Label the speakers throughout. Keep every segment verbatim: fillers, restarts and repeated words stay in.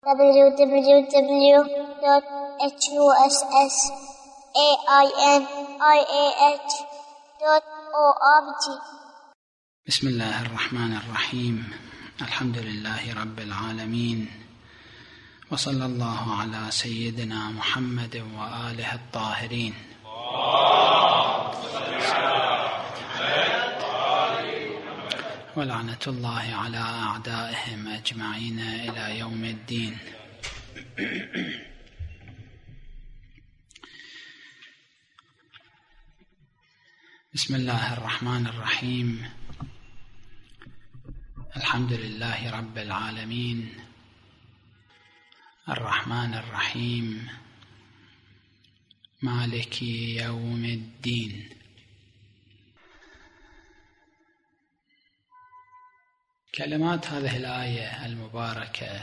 Speaker 1: w w w dot huss ainiah dot org.
Speaker 2: بسم الله الرحمن الرحيم. الحمد لله رب العالمين، وصلى الله على سيدنا محمد وآله الطاهرين. ولعنة الله على أعدائهم أجمعين إلى يوم الدين. بسم الله الرحمن الرحيم. الحمد لله رب العالمين، الرحمن الرحيم، مالك يوم الدين. كلمات هذه الآية المباركة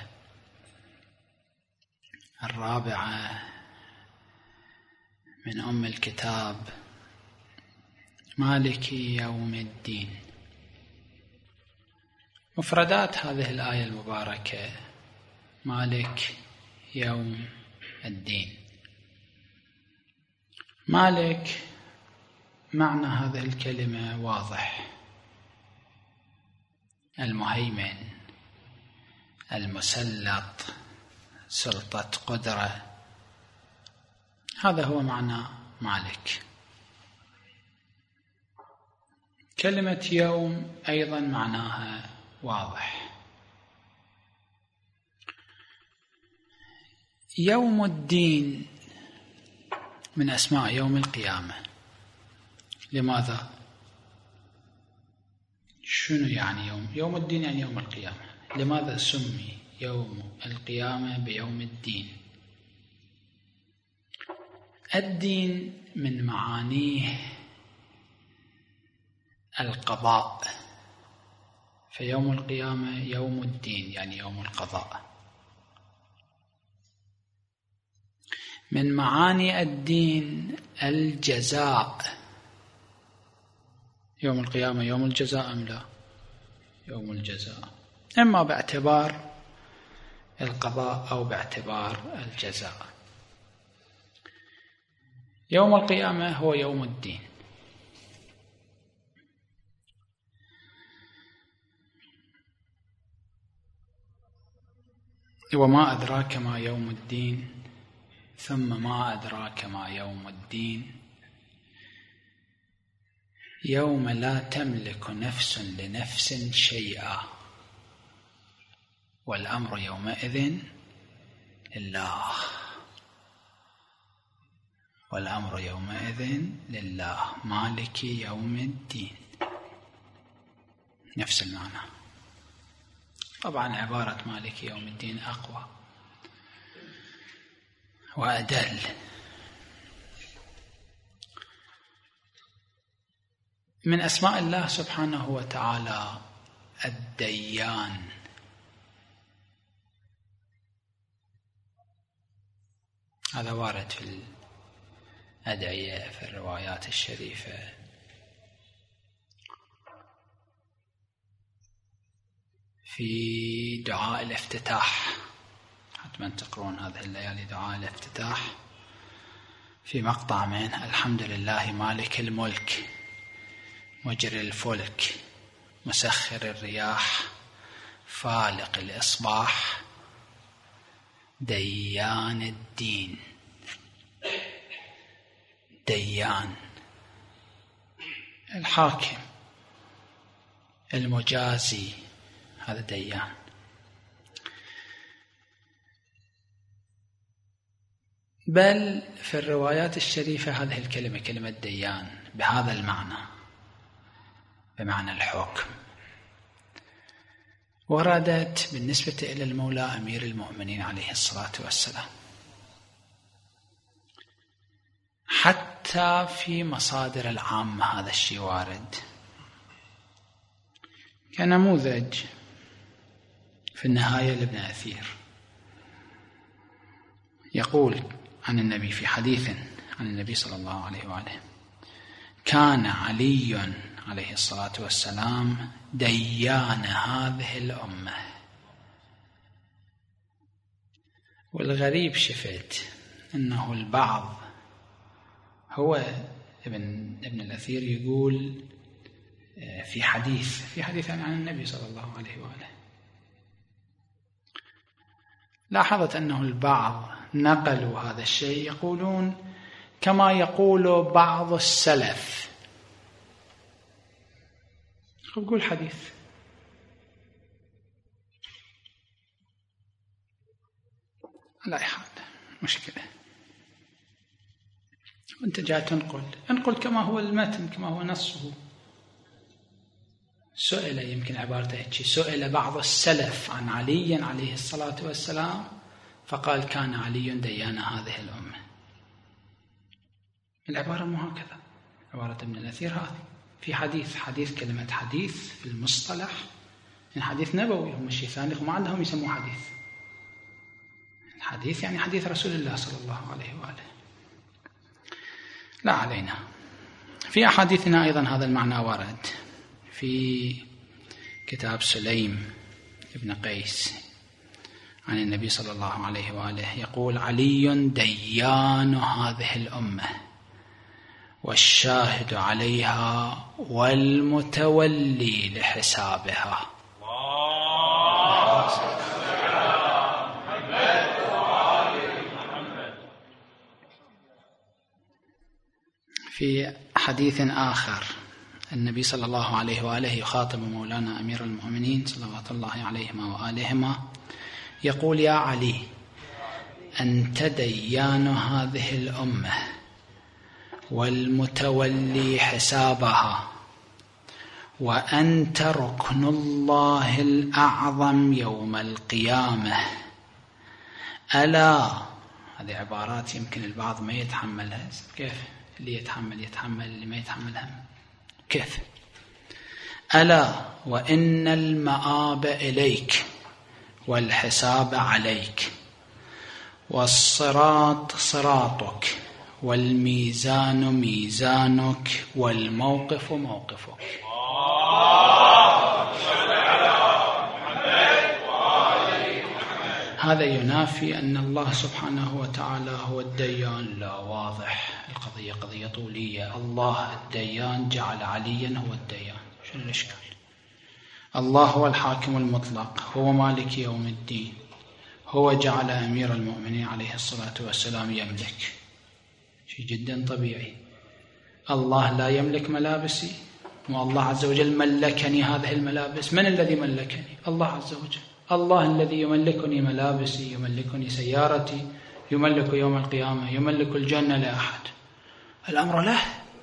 Speaker 2: الرابعة من أم الكتاب، مالك يوم الدين. مفردات هذه الآية المباركة: مالك يوم الدين. مالك، معنى هذه الكلمة واضح: المهيمن، المسلط، سلطة قدرة، هذا هو معنى مالك. كلمة يوم أيضا معناها واضح: يوم الدين من أسماء يوم القيامة. لماذا؟ شنو يعني يوم؟ يوم الدين يعني يوم القيامة. لماذا سمي يوم القيامة بيوم الدين؟ الدين من معانيه القضاء، فيوم القيامة يوم الدين يعني يوم القضاء. من معاني الدين الجزاء. يوم القيامة يوم الجزاء أم لا؟ يوم الجزاء، إما باعتبار القضاء أو باعتبار الجزاء. يوم القيامة هو يوم الدين. وما أدراك ما يوم الدين، ثم ما أدراك ما يوم الدين، يوم لا تملك نفس لنفس شيئا والأمر يومئذ لله. والأمر يومئذ لله، مالك يوم الدين، نفس المعنى. طبعا عبارة مالك يوم الدين أقوى وأدل. من أسماء الله سبحانه وتعالى الديان. هذا وارد في الأدعية في الروايات الشريفة. في دعاء الافتتاح، حتما تقرون هذه الليالي دعاء الافتتاح، في مقطع من الحمد لله مالك الملك مجري الفلك مسخر الرياح فالق الإصباح ديان الدين. ديان الحاكم المجازي، هذا ديان. بل في الروايات الشريفة هذه الكلمة كلمة ديان بهذا المعنى، بمعنى الحكم، وردت بالنسبة إلى المولى أمير المؤمنين عليه الصلاة والسلام، حتى في مصادر العامة هذا الشيء وارد. كنموذج في النهاية لابن أثير يقول عن النبي في حديث عن النبي صلى الله عليه وآله: كان علي عليه الصلاة والسلام ديان هذه الأمة. والغريب شفت أنه البعض هو ابن, ابن الأثير يقول في حديث في حديث عن النبي صلى الله عليه وآله، لاحظت أنه البعض نقلوا هذا الشيء يقولون كما يقول بعض السلف. يقول حديث لا يحال مشكلة، وانت جاي تنقل انقل كما هو المتن كما هو نصه. سئل يمكن عبارته هيك، سئل بعض السلف عن علي عليه الصلاة والسلام فقال كان علي ديان هذه الأمة. العبارة مو هكذا، عبارة ابن الأثير هذه في حديث حديث كلمة حديث في المصطلح يعني حديث نبوي، هم الشيء ثاني هم عندهم يسموه حديث. الحديث يعني حديث رسول الله صلى الله عليه وآله. لا علينا، في أحاديثنا أيضا هذا المعنى ورد في كتاب سليم ابن قيس عن النبي صلى الله عليه وآله يقول علي ديان هذه الأمة والشاهد عليها والمتولي لحسابها. في حديث آخر النبي صلى الله عليه وآله يخاطب مولانا أمير المؤمنين صلوات الله عليهما وآلهما يقول يا علي أنت ديان هذه الأمة والمتولي حسابها وأنت ركن الله الأعظم يوم القيامة. ألا، هذه عبارات يمكن البعض ما يتحملها، كيف اللي يتحمل يتحمل اللي ما يتحملها كيف؟ ألا وإن المآب إليك والحساب عليك والصراط صراطك والميزان ميزانك والموقف موقفك. هذا ينافي أن الله سبحانه وتعالى هو الديان. لا، واضح القضية قضية طولية. الله الديان جعل عليا هو الديان، شنو الإشكال؟ الله هو الحاكم المطلق، هو مالك يوم الدين، هو جعل أمير المؤمنين عليه الصلاة والسلام يملك، شيء جدا طبيعي. الله لا يملك ملابسي، والله عز وجل ملكني هذه الملابس. من الذي ملكني؟ الله عز وجل. الله الذي يملكني ملابسي، يملكني سيارتي، يملك يوم القيامة، يملك الجنة لأحد. الأمر له،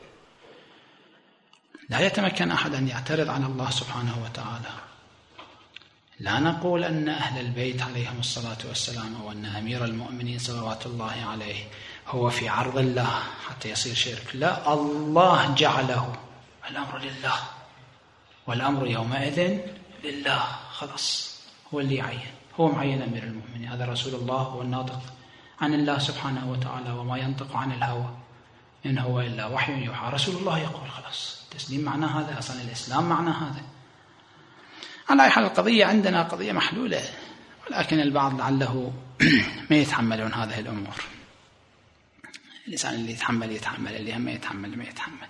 Speaker 2: لا يتمكن أحد أن يعترض على الله سبحانه وتعالى. لا نقول أن أهل البيت عليهم الصلاة والسلام أو أن أمير المؤمنين صلوات الله عليه هو في عرض الله حتى يصير شرك، لا، الله جعله. الأمر لله، والأمر يومئذ لله. خلاص، هو اللي يعين، هو معين أمير المؤمنين. هذا رسول الله، هو الناطق عن الله سبحانه وتعالى، وما ينطق عن الهوى إن هو إلا وحي يوحى. رسول الله يقول. خلاص، التسليم معنى هذا، أصلا الإسلام معنى هذا. على أي حال القضية عندنا قضية محلولة، ولكن البعض لعله ما يتحملون هذه الأمور. الإنسان اللي يتحمل يتحمل، اللي هم يتحمل ما يتحمل.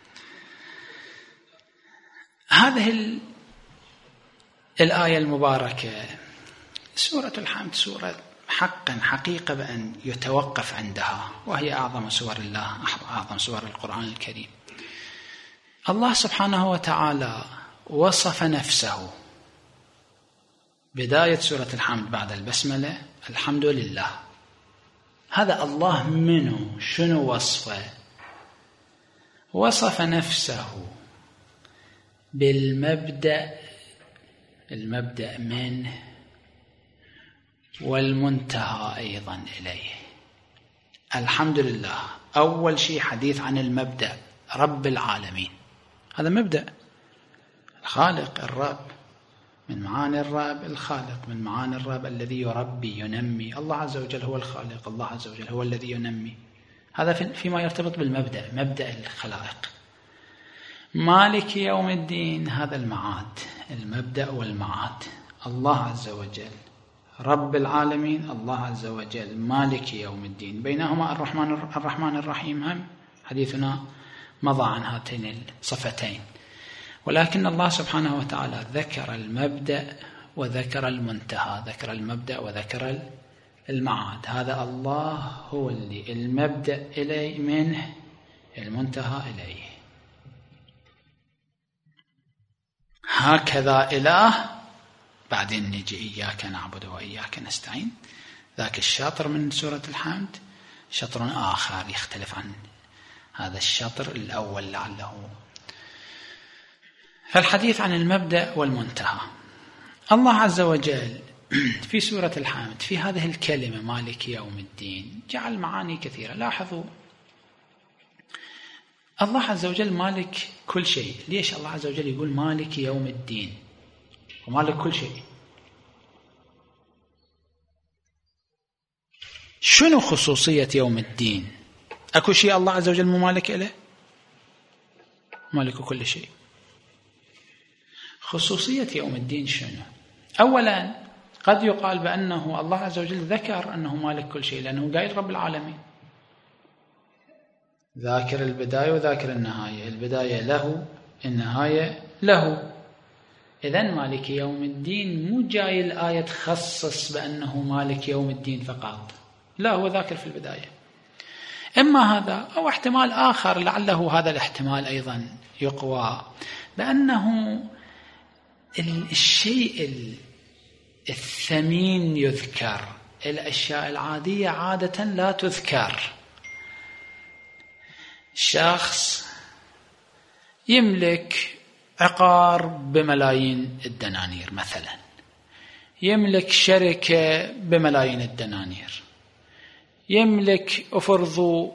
Speaker 2: هذه الآية المباركة سورة الحمد سورة حقا حقيقة بأن يتوقف عندها، وهي أعظم سور الله، أعظم سور القرآن الكريم. الله سبحانه وتعالى وصف نفسه بداية سورة الحمد بعد البسملة الحمد لله. هذا الله منه شنو وصفه؟ وصف نفسه بالمبدأ، المبدأ منه والمنتهى أيضا إليه. الحمد لله أول شيء حديث عن المبدأ، رب العالمين، هذا مبدأ. الخالق، الرب، من معاني الرب الخالق، من معاني الرب الذي يربي ينمي. الله عز وجل هو الخالق، الله عز وجل هو الذي ينمي. هذا فيما يرتبط بالمبدأ، مبدأ الخلائق. مالك يوم الدين، هذا المعاد، المبدأ والمعاد. الله عز وجل رب العالمين، الله عز وجل مالك يوم الدين، بينهما الرحمن الرحمن الرحيم. هم حديثنا مضى عن هاتين الصفتين، ولكن الله سبحانه وتعالى ذكر المبدأ وذكر المنتهى، ذكر المبدأ وذكر المعاد. هذا الله هو اللي المبدأ إليه منه، المنتهى إليه. هكذا إله، بعدين نجي إياك نعبد وإياك نستعين، ذاك الشطر من سورة الحمد شطر آخر يختلف عن هذا الشطر الأول لعله. فالحديث عن المبدأ والمنتهى. الله عز وجل في سورة الحمد في هذه الكلمة مالك يوم الدين جعل معاني كثيرة. لاحظوا الله عز وجل مالك كل شيء. ليش الله عز وجل يقول مالك يوم الدين ومالك كل شيء؟ شنو خصوصية يوم الدين؟ أكو شيء الله عز وجل مو مالك إله؟ مالك كل شيء. خصوصية يوم الدين شنو؟ أولا قد يقال بأنه الله عز وجل ذكر أنه مالك كل شيء لأنه قايل رب العالمين، ذاكر البداية وذاكر النهاية، البداية له النهاية له. إذن مالك يوم الدين مو جاي الآية تخصص بأنه مالك يوم الدين فقط، لا، هو ذاكر في البداية. إما هذا أو احتمال آخر، لعله هذا الاحتمال أيضا يقوى، بأنه الشيء الثمين يذكر، الأشياء العادية عادة لا تذكر. شخص يملك عقار بملايين الدنانير مثلا، يملك شركة بملايين الدنانير، يملك أفرض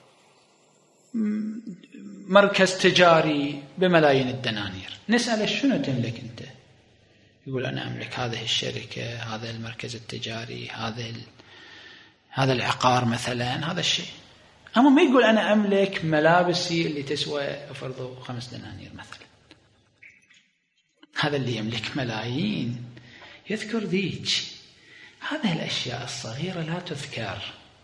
Speaker 2: مركز تجاري بملايين الدنانير. نسأله شنو تملك أنت؟ يقول أنا أملك هذه الشركة، هذا المركز التجاري، هذا هذا العقار مثلا، هذا الشيء. أما ما يقول أنا أملك ملابسي اللي تسوى أفرض خمس دنانير مثلا. هذا اللي يملك ملايين يذكر ذيك. هذه الأشياء الصغيرة لا تذكر.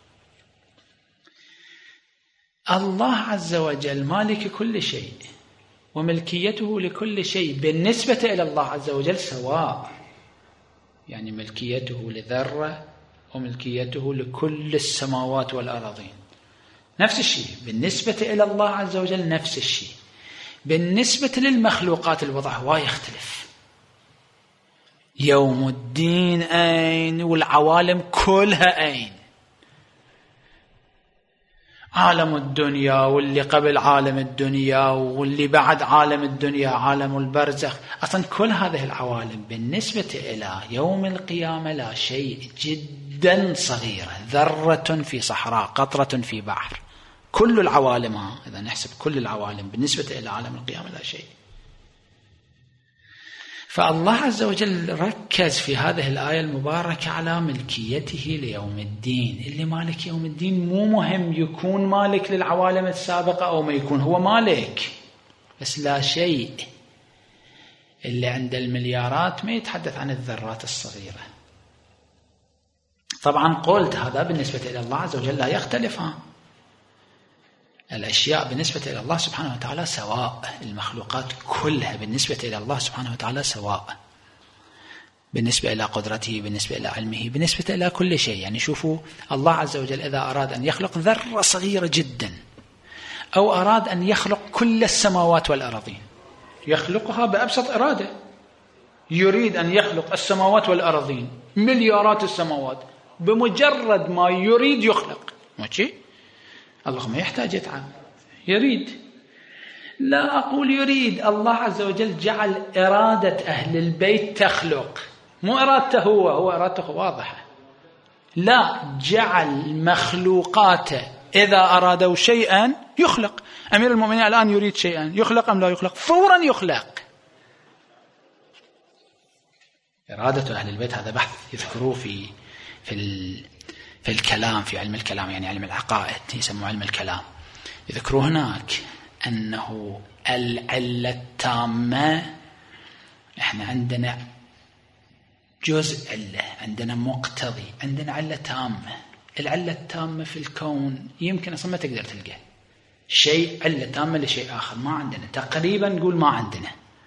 Speaker 2: الله عز وجل مالك كل شيء، وملكيته لكل شيء بالنسبة إلى الله عز وجل سواء، يعني ملكيته لذرة وملكيته لكل السماوات والأراضين نفس الشيء. بالنسبة إلى الله عز وجل نفس الشيء. بالنسبة للمخلوقات الوضع هو يختلف. يوم الدين أين؟ والعوالم كلها أين؟ عالم الدنيا واللي قبل عالم الدنيا واللي بعد عالم الدنيا، عالم البرزخ، أصلا كل هذه العوالم بالنسبة إلى يوم القيامة لا شيء، جدا صغيرة، ذرة في صحراء، قطرة في بحر. كل العوالم، إذا نحسب كل العوالم بالنسبة إلى عالم القيامة لا شيء. فالله عز وجل ركز في هذه الآية المباركة على ملكيته ليوم الدين. اللي مالك يوم الدين مو مهم يكون مالك للعوالم السابقة أو ما يكون، هو مالك بس لا شيء. اللي عند المليارات ما يتحدث عن الذرات الصغيرة. طبعا قلت هذا بالنسبة إلى الله عز وجل لا يختلف. الأشياء بالنسبة إلى الله سبحانه وتعالى سواء، المخلوقات كلها بالنسبة إلى الله سبحانه وتعالى سواء، بالنسبة إلى قدرته، بالنسبة إلى علمه، بالنسبة إلى كل شيء. يعني شوفوا الله عز وجل إذا أراد أن يخلق ذرة صغيرة جدا أو أراد أن يخلق كل السماوات والأراضين يخلقها بأبسط إرادة. يريد أن يخلق السماوات والأراضين، مليارات السماوات، بمجرد ما يريد يخلق. ماشي؟ الله ما يحتاج يتعب، يريد. لا أقول يريد، الله عز وجل جعل إرادة أهل البيت تخلق، مو إرادته هو، هو إرادته واضحة. لا، جعل مخلوقاته إذا أرادوا شيئا يخلق. أمير المؤمنين الآن يريد شيئا، يخلق أم لا يخلق؟ فورا يخلق. إرادة أهل البيت هذا بحث يذكروه في في ال في الكلام، في علم الكلام، يعني علم العقائد يسموه علم الكلام. يذكروا هناك أنه العلة التامة، إحنا عندنا جزء علة، عندنا مقتضي، عندنا علة تامة. العلة التامة في الكون يمكن أصلا ما تقدر تلقى شيء علة تامة لشيء آخر، ما عندنا، تقريبا نقول ما عندنا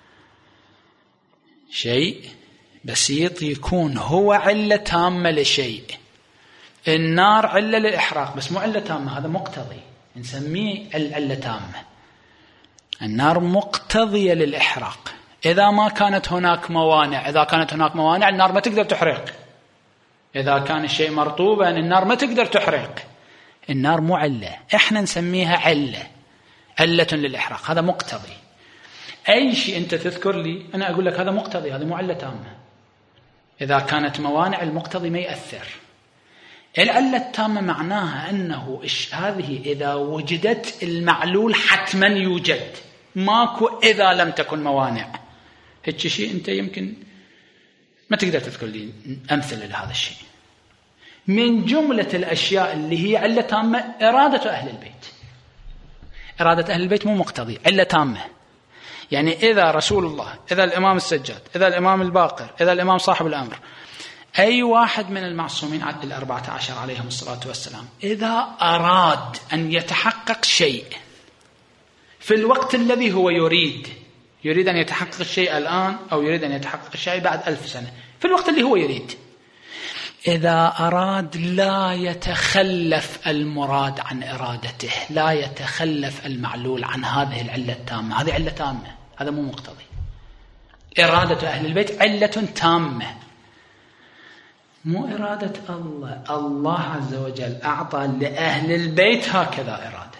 Speaker 2: شيء بسيط يكون هو علة تامة لشيء. النار علة للإحراق بس مو علة تامة، هذا مقتضي نسميه العلة تامة. النار مقتضية للإحراق إذا ما كانت هناك موانع. إذا كانت هناك موانع النار ما تقدر تحرق. إذا كان الشيء مرطوبا النار ما تقدر تحرق. النار مو علة، إحنا نسميها علة، علة للإحراق، هذا مقتضي. أي شيء أنت تذكر لي أنا أقول لك هذا مقتضي، هذا مو علة تامة. إذا كانت موانع المقتضي ما يأثر. العلة التامة معناها أنه هذه إذا وجدت المعلول حتما يوجد، ماكو إذا لم تكن موانع. هيك شيء أنت يمكن ما تقدر تذكر لي أمثلة لهذا الشيء. من جملة الأشياء اللي هي علة تامة إرادة أهل البيت. إرادة أهل البيت مو مقتضي، علة تامة. يعني إذا رسول الله، إذا الإمام السجاد، إذا الإمام الباقر، إذا الإمام صاحب الأمر، أي واحد من المعصومين عدد الأربعة عشر عليهم الصلاة والسلام، إذا أراد أن يتحقق شيء في الوقت الذي هو يريد، يريد أن يتحقق الشيء الآن أو يريد أن يتحقق الشيء بعد ألف سنة، في الوقت اللي هو يريد، إذا أراد لا يتخلف المراد عن إرادته، لا يتخلف المعلول عن هذه العلة التامة. هذه علة تامة، هذا مو مقتضي. إرادة أهل البيت علة تامة، مو إرادة الله. الله عز وجل أعطى لأهل البيت هكذا إرادة.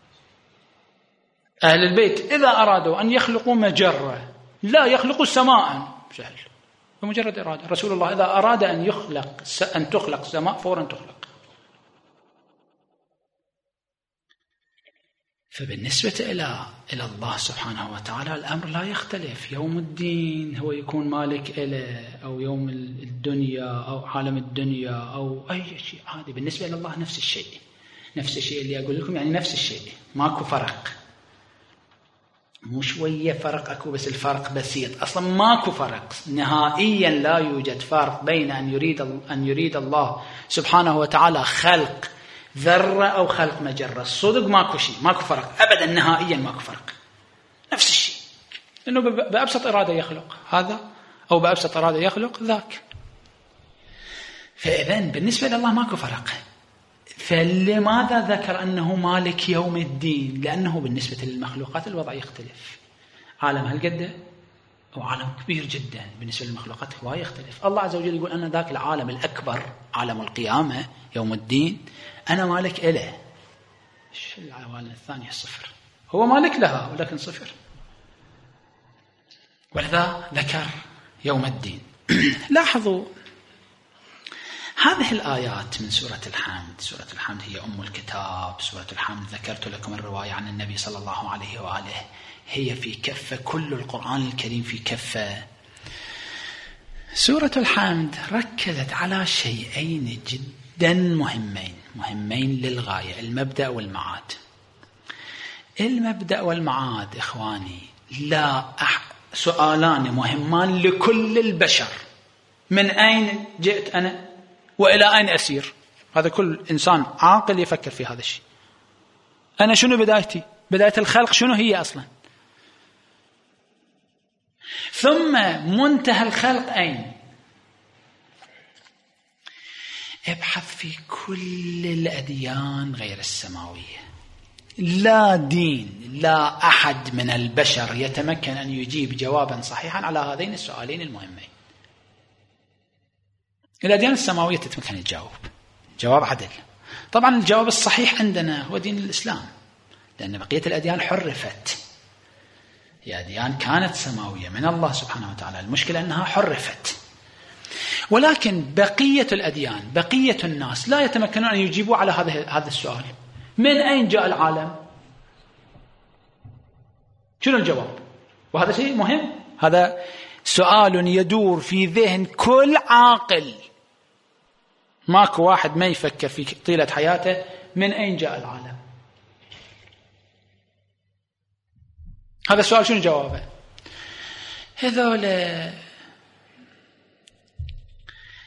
Speaker 2: أهل البيت إذا أرادوا أن يخلقوا مجرة لا يخلقوا سماء سهل بمجرد إرادة. رسول الله إذا أراد أن يخلق أن تخلق سماء فورا تخلق. فبالنسبة إلى إلى الله سبحانه وتعالى الأمر لا يختلف. يوم الدين هو يكون مالك إله، أو يوم الدنيا أو عالم الدنيا أو أي شيء عادي. بالنسبة إلى الله نفس الشيء، نفس الشيء اللي أقول لكم، يعني نفس الشيء، ماكو فرق، مو شوية فرق، أكو بس الفرق بسيط. أصلا ماكو فرق نهائيا، لا يوجد فرق بين أن يريد أن يريد الله سبحانه وتعالى خلق ذرة أو خلق مجرة. الصدق ماكو شيء، ماكو فرق أبدا، نهائيا ماكو فرق، نفس الشيء. لأنه بأبسط إرادة يخلق هذا أو بأبسط إرادة يخلق ذاك. فإذن بالنسبة لله ماكو فرق. فلماذا ذكر أنه مالك يوم الدين؟ لأنه بالنسبة للمخلوقات الوضع يختلف. عالم هالقدة أو عالم كبير جدا، بالنسبة للمخلوقات هو يختلف. الله عز وجل يقول أنا ذاك العالم الأكبر، عالم القيامة يوم الدين، أنا مالك إله. إيش العوالم الثانية صفر، هو مالك لها ولكن صفر. ولذا ذكر يوم الدين. لاحظوا هذه الآيات من سورة الحمد. سورة الحمد هي أم الكتاب. سورة الحمد ذكرت لكم الرواية عن النبي صلى الله عليه وآله، هي في كفة، كل القرآن الكريم في كفة. سورة الحمد ركزت على شيئين جدا مهمين، مهمين للغاية، المبدأ والمعاد. المبدأ والمعاد إخواني لا أح... سؤالان مهمان لكل البشر. من أين جئت أنا وإلى أين أسير؟ هذا كل إنسان عاقل يفكر في هذا الشيء. أنا شنو بدايتي؟ بداية الخلق شنو هي أصلا؟ ثم منتهى الخلق أين؟ ابحث في كل الأديان غير السماوية، لا دين، لا أحد من البشر يتمكن أن يجيب جوابا صحيحا على هذين السؤالين المهمين. الأديان السماوية تتمكن تجاوب جواب عدل. طبعا الجواب الصحيح عندنا هو دين الإسلام، لأن بقية الأديان حرفت. هي أديان كانت سماوية من الله سبحانه وتعالى، المشكلة أنها حرفت. ولكن بقية الأديان، بقية الناس لا يتمكنون أن يجيبوا على هذا هذا السؤال. من أين جاء العالم؟ شنو الجواب؟ وهذا شيء مهم، هذا سؤال يدور في ذهن كل عاقل. ماكو واحد ما يفكر في طيلة حياته من أين جاء العالم. هذا السؤال شنو جوابه؟ هذول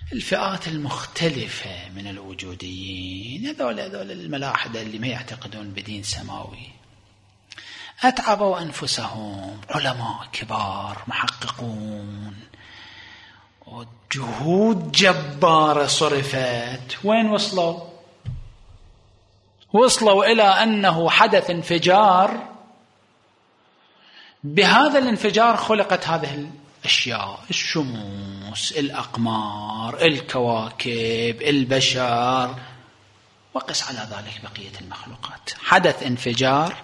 Speaker 2: الفئات المختلفة من الوجوديين، هذول هذول الملاحدة اللي ما يعتقدون بدين سماوي، أتعبوا أنفسهم، علماء كبار محققون، وجهود جبارة صرفت، وين وصلوا؟ وصلوا إلى أنه حدث انفجار، بهذا الانفجار خلقت هذه الأشياء، الشموس، الأقمار، الكواكب، البشر، وقس على ذلك بقية المخلوقات. حدث انفجار،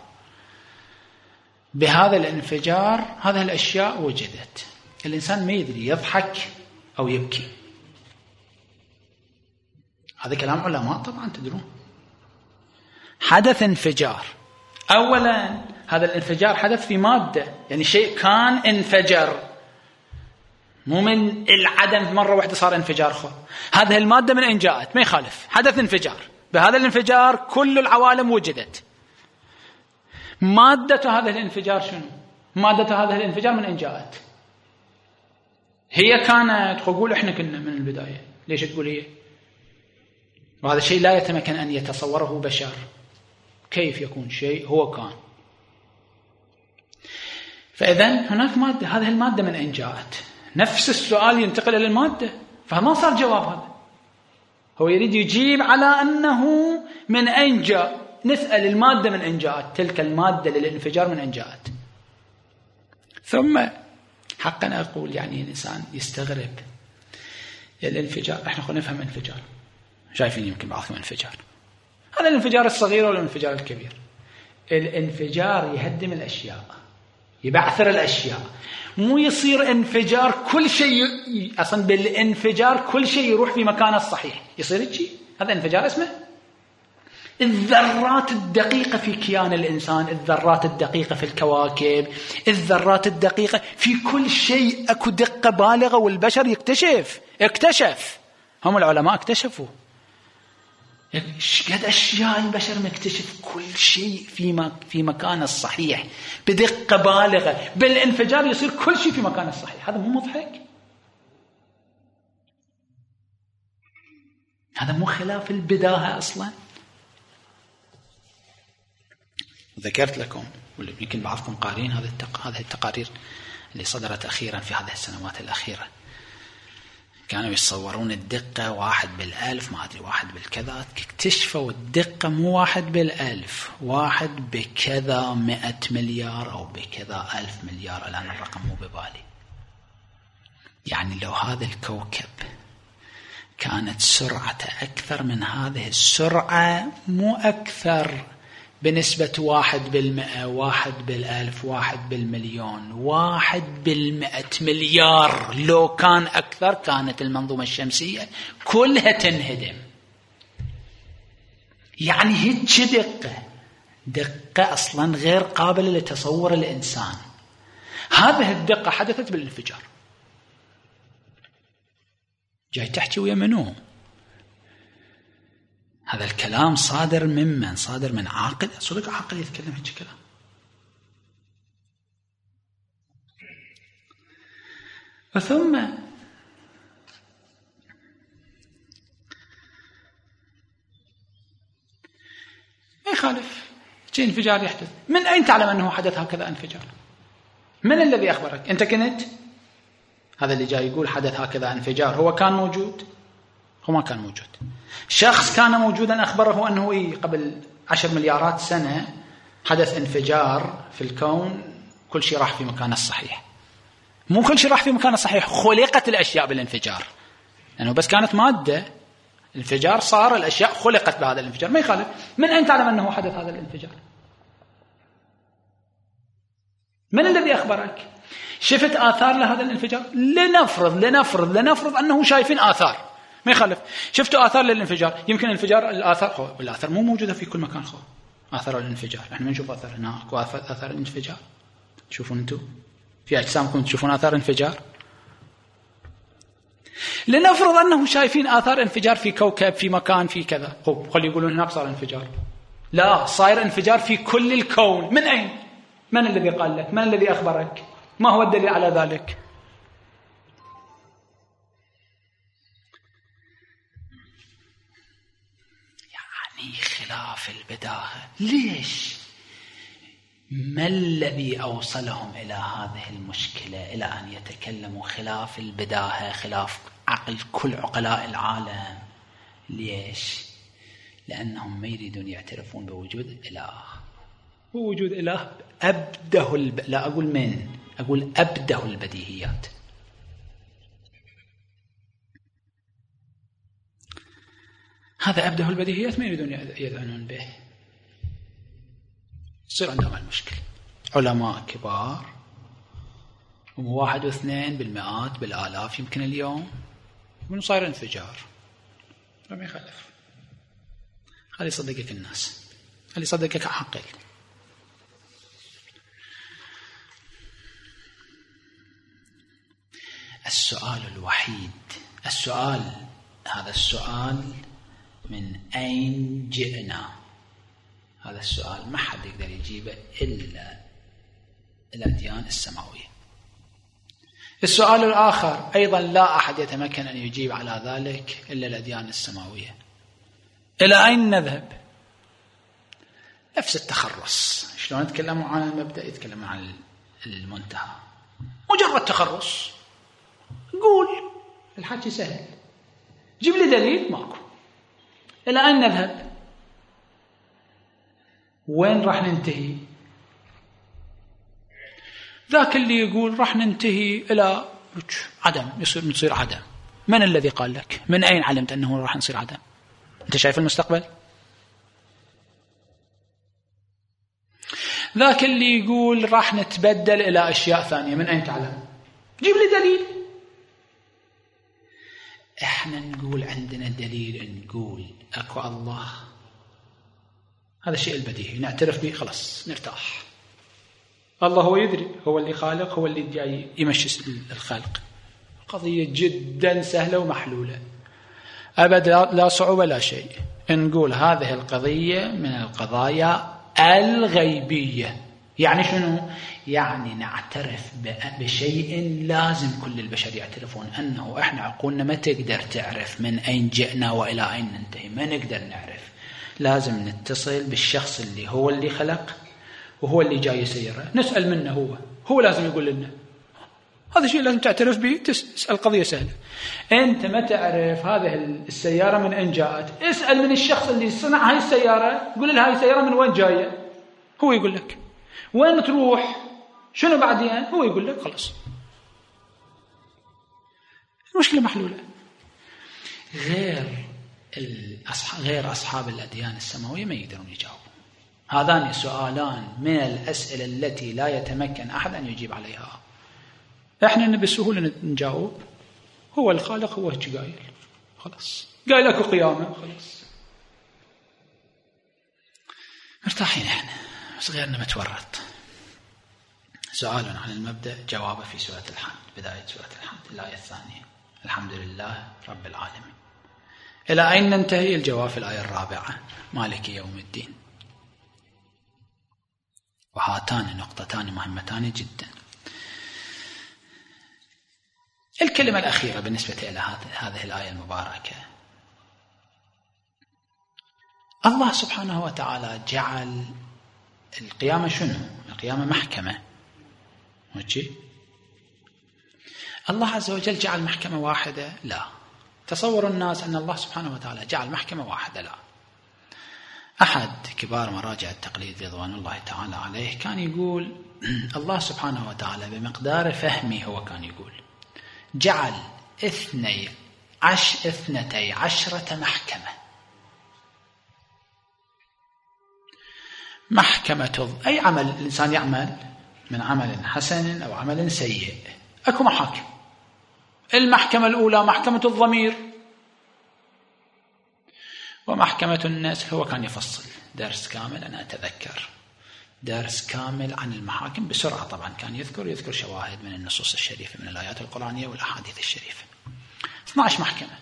Speaker 2: بهذا الانفجار هذه الأشياء وجدت. الإنسان ما يدري يضحك أو يبكي، هذا كلام علماء طبعا تدرون. حدث انفجار، أولا هذا الانفجار حدث في مادة، يعني شيء كان انفجر، مو من العدم مرة واحدة صار انفجار خو. هذه المادة من أين جاءت؟ ما يخالف، حدث انفجار، بهذا الانفجار كل العوالم وجدت. مادة هذا الانفجار شنو؟ مادة هذا الانفجار من أين جاءت؟ هي كانت، قول إحنا كنا من البداية، ليش تقول هي؟ وهذا الشيء لا يتمكن أن يتصوره بشر، كيف يكون شيء هو كان؟ فإذن هناك مادة، هذه المادة من أين جاءت؟ نفس السؤال ينتقل إلى المادة، فما صار جواب. هذا هو يريد يجيب على أنه من أين جاء، نسأل المادة من أين جاءت، تلك المادة للانفجار من أين جاءت. ثم حقا أقول يعني الإنسان يستغرب الانفجار، احنا خلينا نفهم انفجار، شايفين يمكن بعضهم انفجار، هذا الانفجار الصغير ولا الانفجار الكبير؟ الانفجار يهدم الأشياء، يبعثر الأشياء، مو يصير انفجار كل شيء، أصلا بالانفجار كل شيء يروح في مكانه الصحيح، يصير شيء، هذا انفجار اسمه. الذرات الدقيقة في كيان الإنسان، الذرات الدقيقة في الكواكب، الذرات الدقيقة في كل شيء، أكو دقة بالغة، والبشر يكتشف اكتشف هم العلماء اكتشفوا قد أشياء البشر مكتشف كل شيء في في مكانه الصحيح بدقة بالغة، بالانفجار يصير كل شيء في مكانه الصحيح. هذا مو مضحك؟ هذا مو خلاف البداهة أصلا؟ ذكرت لكم يمكن بعضكم قارين هذه هذه التقارير اللي صدرت أخيرا في هذه السنوات الأخيرة، كانوا يتصورون الدقة واحد بالألف، ما أدري واحد بالكذا، اكتشفوا الدقة مو واحد بالألف، واحد بكذا مئة مليار أو بكذا ألف مليار، الآن الرقم مو ببالي. يعني لو هذا الكوكب كانت سرعته أكثر من هذه السرعة، مو أكثر بنسبة واحد بالمئة، واحد بالألف، واحد بالمليون، واحد بالمئة مليار، لو كان أكثر كانت المنظومة الشمسية كلها تنهدم. يعني هيك دقة، دقة أصلا غير قابلة لتصور الإنسان. هذه الدقة حدثت بالانفجار. جاي تحكي ويا منو؟ هذا الكلام صادر ممن؟ صادر من عاقل، صدق عاقل يتكلم هيك كلام. ثم ما يخالف شيء انفجار يحدث، من أين تعلم أنه حدث هكذا انفجار؟ من الذي أخبرك؟ أنت كنت؟ هذا اللي جاي يقول حدث هكذا انفجار هو كان موجود؟ هو ما كان موجود. شخص كان موجودا أخبره أنه إيه قبل عشر مليارات سنة حدث انفجار في الكون، كل شيء راح في مكانه الصحيح. مو كل شيء راح في مكانه الصحيح، خلقت الأشياء بالانفجار، لأنه بس كانت مادة، الانفجار صار، الأشياء خلقت بهذا الانفجار. ما يخالف. من أين تعلم أنه حدث هذا الانفجار؟ من الذي أخبرك؟ شفت آثار لهذا الانفجار؟ لنفرض لنفرض لنفرض أنه شايفين آثار، ما يخالف. شفتوا آثار للانفجار، يمكن الانفجار الآثار الآثار مو موجودة في كل مكان. خو آثار الانفجار احنا ما نشوف آثار هنا، اكو آثار الانفجار تشوفون انتم في أجسامكم، تشوفون آثار انفجار. لنفرض أنه شايفين آثار انفجار في كوكب، في مكان، في كذا، خو خلي يقولون هناك صار انفجار. لا، صاير انفجار في كل الكون. من أين؟ من الذي قال لك؟ من الذي أخبرك؟ ما هو الدليل على ذلك؟ يعني خلاف البداهة. ليش؟ ما الذي أوصلهم إلى هذه المشكلة، إلى أن يتكلموا خلاف البداهة، خلاف عقل كل عقلاء العالم؟ ليش؟ لأنهم ما يريدون يعترفون بوجود إله. ووجود إله أبده الب... لا أقول من أقول أبده البديهيات. هذا أبده البديهيات ما يريدون يذعنون به. يصير عندهم المشكلة. علماء كبار وواحد واثنين بالمئات بالآلاف يمكن اليوم، من صاير انفجار. ما يخالف، خلي يصدقك الناس، خلي يصدقك عاقل. السؤال الوحيد، السؤال هذا السؤال من أين جئنا، هذا السؤال ما حد يقدر يجيبه إلا الأديان السماوية. السؤال الآخر أيضا لا أحد يتمكن أن يجيب على ذلك إلا الأديان السماوية. إلى أين نذهب؟ نفس التخرص. شلون نتكلموا عن المبدأ يتكلموا عن المنتهى. مجرد تخرص، قول الحكي سهل، جيب لي دليل، ماكو. إلى أين نذهب؟ وين راح ننتهي؟ ذاك اللي يقول راح ننتهي إلى عدم، يصير نصير عدم. من الذي قال لك؟ من أين علمت أنه راح نصير عدم؟ أنت شايف المستقبل؟ ذاك اللي يقول راح نتبدل إلى أشياء ثانية، من أين تعلم؟ جيب لي دليل. إحنا نقول عندنا دليل، نقول أكو الله، هذا الشيء البديهي نعترف به، خلاص نرتاح. الله هو يدري، هو اللي خالق، هو اللي جاي يمشي الخلق. قضية جدا سهلة ومحلولة، أبدا لا صعوبة لا شيء. نقول هذه القضية من القضايا الغيبية. يعني شنو؟ يعني نعترف بشيء لازم كل البشر يعترفون، أنه إحنا عقولنا ما تقدر تعرف من أين جئنا وإلى أين ننتهي، ما نقدر نعرف. لازم نتصل بالشخص اللي هو اللي خلق وهو اللي جاي يسيره، نسأل منه، هو هو لازم يقول لنا. هذا شيء لازم تعترف به، تسأل. قضية سهلة. أنت ما تعرف هذه السيارة من أين جاءت، اسأل من الشخص اللي صنع هاي السيارة، قول له هاي السيارة من وين جاية، هو يقول لك. وين تروح، شنو بعدين، هو يقول لك. خلاص، المشكلة محلولة. غير الأصحاب غير أصحاب الأديان السماوية ما يقدرون يجاوبوا. هذان سؤالان من الأسئلة التي لا يتمكن أحد أن يجيب عليها. إحنا بسهولة نجاوب، هو الخالق، هو هيك قايل، خلاص قايل لك قيامة، خلاص مرتاحين إحنا، بس غيرنا متورط. سؤال عن المبدأ، جوابه في سورة الحمد، بداية سورة الحمد الآية الثانية، الحمد لله رب العالمين. إلى أين ننتهي؟ الجواب في الآية الرابعة، مالك يوم الدين. وهاتان نقطتان مهمتان جدا. الكلمة الأخيرة بالنسبة إلى هذه الآية المباركة، الله سبحانه وتعالى جعل القيامة شنو؟ القيامة محكمة. وشي؟ الله عز وجل جعل محكمة واحدة؟ لا. تصور الناس أن الله سبحانه وتعالى جعل محكمة واحدة؟ لا. أحد كبار مراجع التقليد رضوان الله تعالى عليه كان يقول الله سبحانه وتعالى بمقدار فهمي، هو كان يقول جعل اثني عش اثنتي عشرة محكمة. محكمة أي عمل الإنسان يعمل، من عمل حسن أو عمل سيء، أكو محاكم. المحكمة الأولى محكمة الضمير، ومحكمة الناس. هو كان يفصل درس كامل، أنا أتذكر درس كامل عن المحاكم بسرعة، طبعا كان يذكر يذكر شواهد من النصوص الشريفة، من الآيات القرآنية والأحاديث الشريفة. اثني عشر محكمة: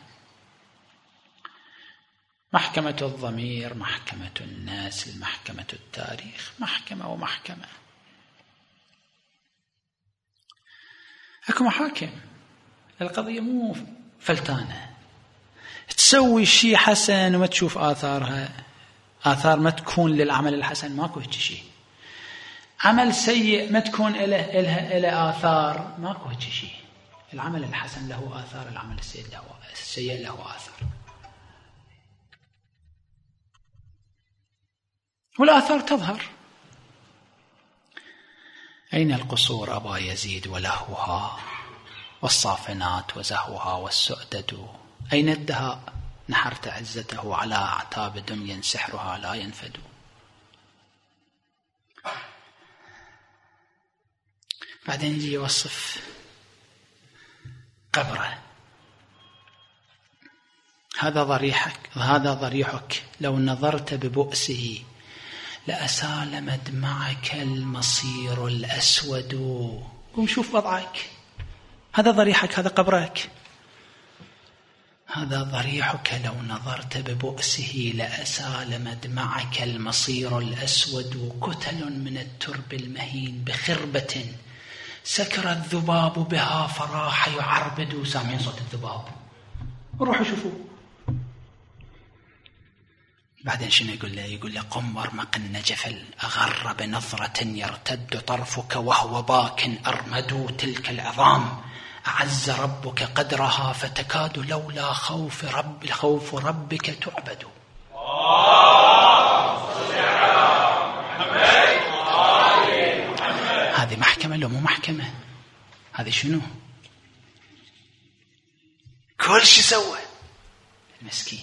Speaker 2: محكمة الضمير، محكمة الناس، محكمة التاريخ، محكمة ومحكمة. أكو محاكم. القضية مو فلتانة، تسوي شيء حسن وما تشوف آثارها، آثار ما تكون للعمل الحسن ماكو هيك شيء. عمل سيء ما تكون له إله إله آثار ماكو هيك شيء. العمل الحسن له آثار، العمل السيء له السيء له آثار. والآثار تظهر. أين القصور أبا يزيد ولهوها، والصافنات وزهوها والسؤدد؟ أين الدهاء نحرت عزته على أعتاب دمي سحرها لا ينفد؟ بعدين يجي يوصف قبره. هذا ضريحك، هذا ضريحك لو نظرت ببؤسه لأسال مدمعك المصير الأسود. قم شوف وضعك، هذا ضريحك، هذا قبرك. هذا ضريحك لو نظرت ببؤسه لأسال مدمعك المصير الأسود. كتل من الترب المهين بخربة سكر الذباب بها فراح يعربد. سامعين صوت الذباب؟ روحوا شوفوا. بعدين شنو يقول له؟ يقول له قم وارمق النجف الأغر بنظرة يرتد طرفك وهو باك أرمد. تلك العظام أعز ربك قدرها فتكاد لولا خوف رب خوف ربك تعبد. هذه محكمة لو مو محكمة؟ هذه شنو؟ كل شيء سوى المسكين.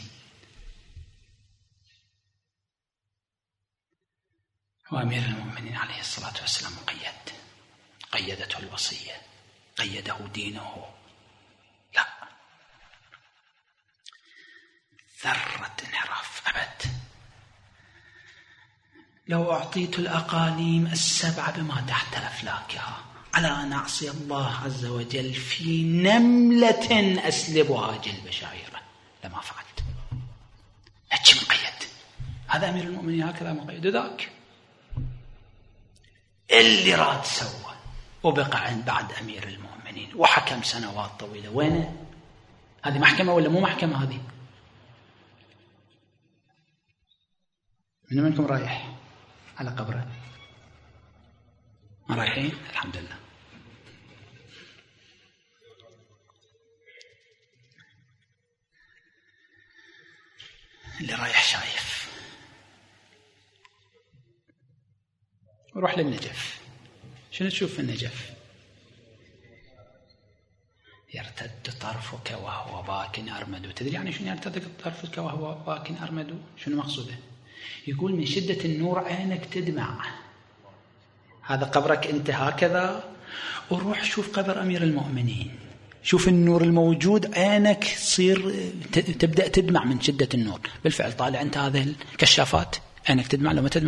Speaker 2: وأمير المؤمنين عليه الصلاة والسلام قيد، قيدته الوصية، قيده دينه. لا ذرة انحراف أبد. لو أعطيت الأقاليم السبع بما تحت أفلاكها على أن أعصي الله عز وجل في نملة أسلبها جلب شعيرة لما فعلت. هاتش مقيد. هذا أمير المؤمنين هكذا مقيد. ذاك اللي راد سوى وبقى عند بعد أمير المؤمنين وحكم سنوات طويلة. وينه؟ هذه محكمة ولا مو محكمة؟ هذه من منكم رايح على قبره؟ ما رايحين؟ الحمد لله. اللي رايح شايف. روح للنجف. شنو تشوف في النجف؟ يرتد طرفك وهو باك أرمد. تدري يعني شنو يرتد طرفك وهو باك أرمد؟ شنو مقصوده؟ يقول من شدة النور عينك تدمع. هذا قبرك انت هكذا، وروح شوف قبر أمير المؤمنين، شوف النور الموجود، عينك تصير تبدأ تدمع من شدة النور. بالفعل طالع انت هذه الكشافات عينك تدمع لو ما تدمع.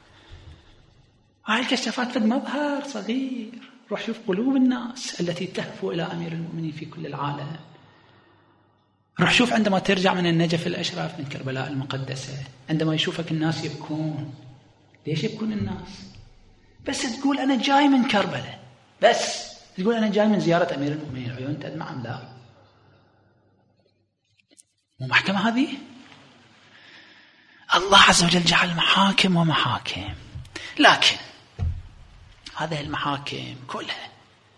Speaker 2: هاي الكشافات في مظهر صغير. روح شوف قلوب الناس التي تهفو إلى أمير المؤمنين في كل العالم. روح شوف عندما ترجع من النجف الأشرف من كربلاء المقدسة، عندما يشوفك الناس يبكون. ليش يبكون الناس؟ بس تقول أنا جاي من كربلاء، بس تقول أنا جاي من زيارة أمير المؤمنين، عيون تدمع أم لا؟ مو محكمة هذه؟ الله عز وجل جعل محاكم ومحاكم، لكن هذه المحاكم كلها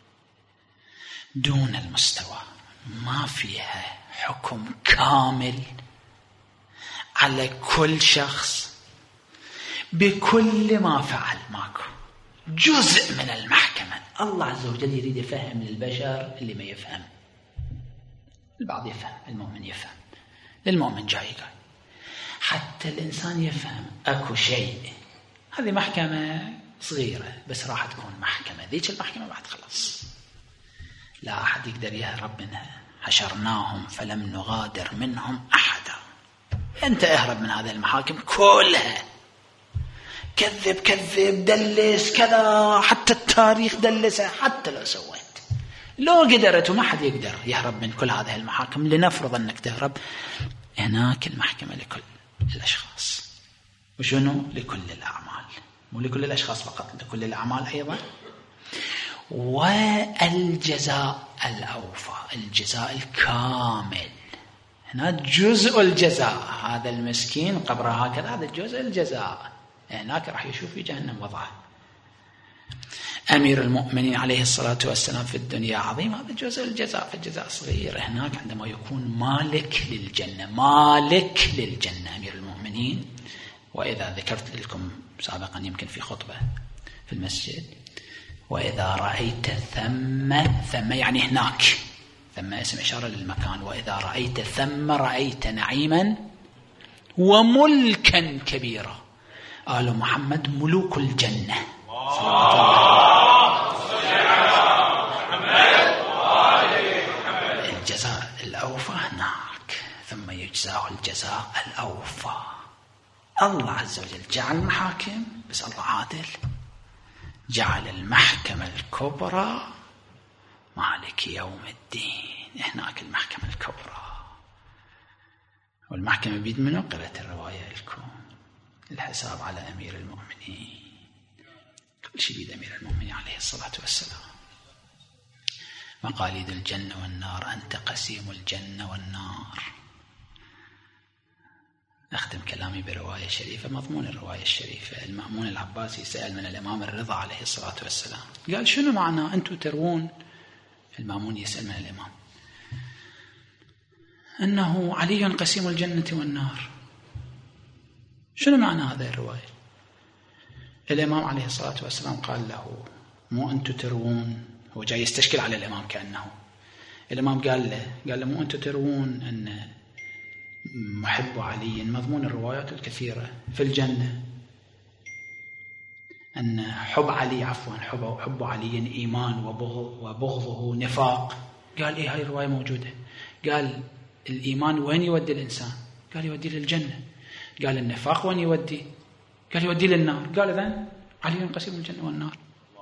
Speaker 2: دون المستوى، ما فيها حكم كامل على كل شخص بكل ما فعل. ماكو جزء من المحكمة. الله عز وجل يريد يفهم للبشر اللي ما يفهم. البعض يفهم، المؤمن يفهم، للمؤمن جاي جاي حتى الإنسان يفهم أكو شيء. هذه محكمة صغيرة بس راح تكون محكمة. ذيك المحكمة بعد خلاص لا أحد يقدر يهرب منها. حشرناهم فلم نغادر منهم أحدا. أنت اهرب من هذه المحاكم كلها. كذب كذب دلس كذا، حتى التاريخ دلسه، حتى لو سويت لو قدرت، وما حد يقدر يهرب من كل هذه المحاكم. لنفرض أنك تهرب، هناك المحكمة لكل الأشخاص. وشنو؟ لكل الأعمال، مو لكل الأشخاص فقط، لكل الأعمال أيضا. والجزاء الأوفى، الجزاء الكامل هنا جزء الجزاء، هذا المسكين قبره هكذا، هذا جزء الجزاء، هناك راح يشوف في جهنم وضعه. أمير المؤمنين عليه الصلاة والسلام في الدنيا عظيم، هذا جزء الجزاء، فالجزاء صغير. هناك عندما يكون مالك للجنة، مالك للجنة أمير المؤمنين. وإذا ذكرت لكم سابقا يمكن في خطبة في المسجد، وإذا رأيت ثم، ثم يعني هناك، ثم اسم إشارة للمكان، وإذا رأيت ثم رأيت نعيما وملكا كبيرا. آل محمد ملوك الجنة صلوات الله. الجزاء الأوفى هناك، ثم يجزاه الجزاء الأوفى. الله عز وجل جعل محاكم، بس الله عادل، جعل المحكمة الكبرى مالك يوم الدين، هناك المحكمة الكبرى. والمحكمة بيد منه؟ قرأت الرواية لكم، الحساب على أمير المؤمنين، كل شيء بيد أمير المؤمنين عليه الصلاة والسلام. مقاليد الجنة والنار، أنت قسيم الجنة والنار. أختم كلامي برواية شريفة، مضمون الرواية الشريفة. المأمون العباسي سأل من الإمام الرضا عليه الصلاة والسلام، قال شنو معنى أنتم تروون؟ المأمون يسأل من الإمام أنه علي قسيم الجنة والنار، شنو معنى هذه الرواية؟ الإمام عليه الصلاة والسلام قال له مو أنتم تروون، هو جاي يستشكل على الإمام كأنه. الإمام قال له قال له مو أنتم تروون أن محب علي، مضمون الروايات الكثيرة في الجنة أن حب علي عفوا حب, حب علي إيمان وبغضه نفاق. قال إيه هاي الرواية موجودة. قال الإيمان وين يودي الإنسان؟ قال يودي للجنة. قال النفاق وين يودي؟ قال يودي للنار. قال إذن علي قسيم الجنة والنار.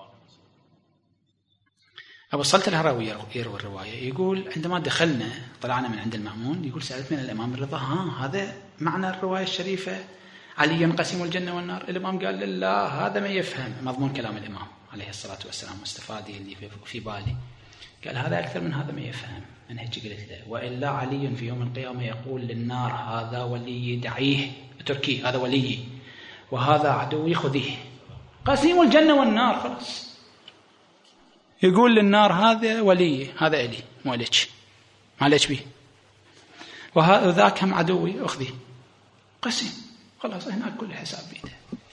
Speaker 2: أبو الصلت الهروي يروي الرواية، يقول عندما دخلنا طلعنا من عند المأمون، يقول سألت من الإمام الرضا ها هذا معنى الرواية الشريفة علي ينقسم الجنة والنار؟ الإمام قال لا هذا ما يفهم مضمون كلام الإمام عليه الصلاة والسلام، مستفادي اللي في بالي. قال هذا أكثر من هذا ما يفهم. أنا هيك قلت له وإلا علي في يوم القيامة يقول للنار هذا ولي دعيه تركي، هذا ولي، وهذا عدوي خذيه، قسيم الجنة والنار خلاص. يقول للنار هذا ولي، هذا إلي مو إليك، ما عليك به، وذاك هم عدوي أخذي، قسم خلاص. هناك كل حساب بيده.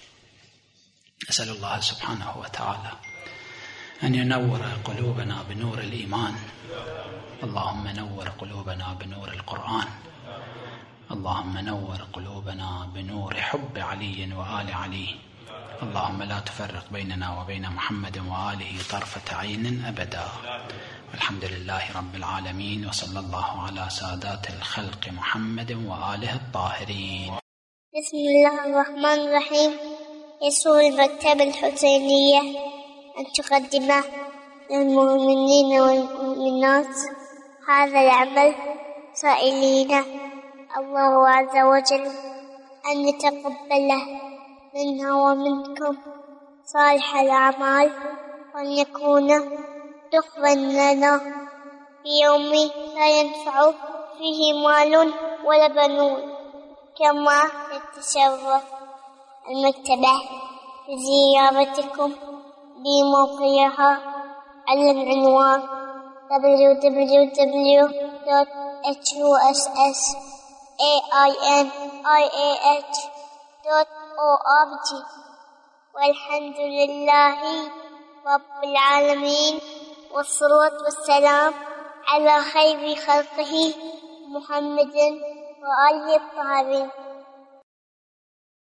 Speaker 2: أسأل الله سبحانه وتعالى أن ينور قلوبنا بنور الإيمان. اللهم نور قلوبنا بنور القرآن. اللهم نور قلوبنا بنور حب علي وآل علي. اللهم لا تفرق بيننا وبين محمد وآله طرفة عين أبدا. الحمد لله رب العالمين، وصلى الله على سادات الخلق محمد وآله الطاهرين.
Speaker 1: بسم الله الرحمن الرحيم. يسر المكتبة الحسينية أن تقدم للمؤمنين والمؤمنات هذا العمل، سائلين الله عز وجل أن يتقبله منا ومنكم صالح الأعمال، وأن يكون دخلا لنا في يوم لا ينفع فيه مال ولا بنون. كما يتشرف المكتبة بزيارتكم بموقعها على العنوان دبليو دبليو دبليو دوت إتش يو إس إس إيه آي إم آي إيه إتش دوت أو آر جي. والحمد لله رب العالمين، والصلاة والسلام على خير خلقه محمد وآله الطاهرين.